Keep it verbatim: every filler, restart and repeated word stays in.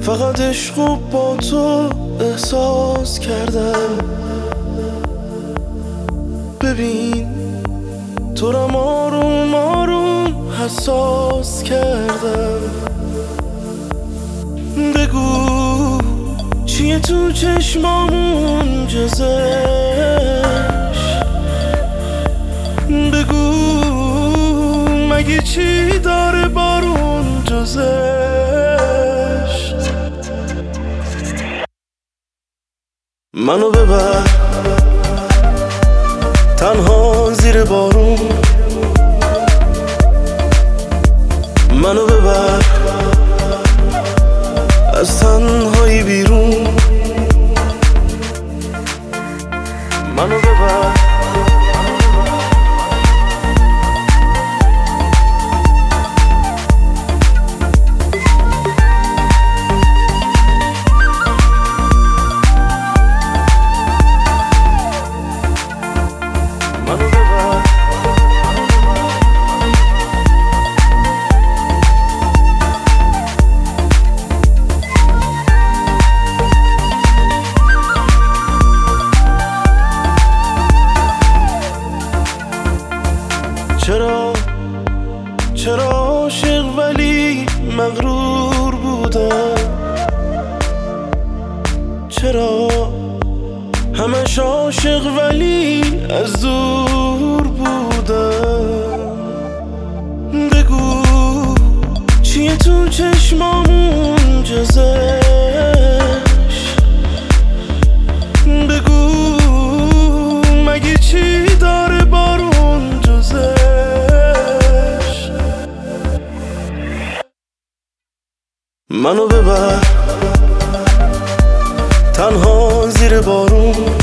فقط عشقو با تو احساس کردم. ببین تو رم آروم آروم حساس کردم. بگو چیه تو چشمامون جزش، بگو مگه چی داره بارون جزش. منو ببر تنها زیر بارون، منو ببر از تنهایی بیرون، منو ببر منو ببر چرا چرا عاشق ولی مغرور بودم، چرا همش عاشق ولی از دور بودم. بگو چیه تو چشمامون جزش، بگو مگه چی داره بارون جزش. منو ببر تنها زیر بارون،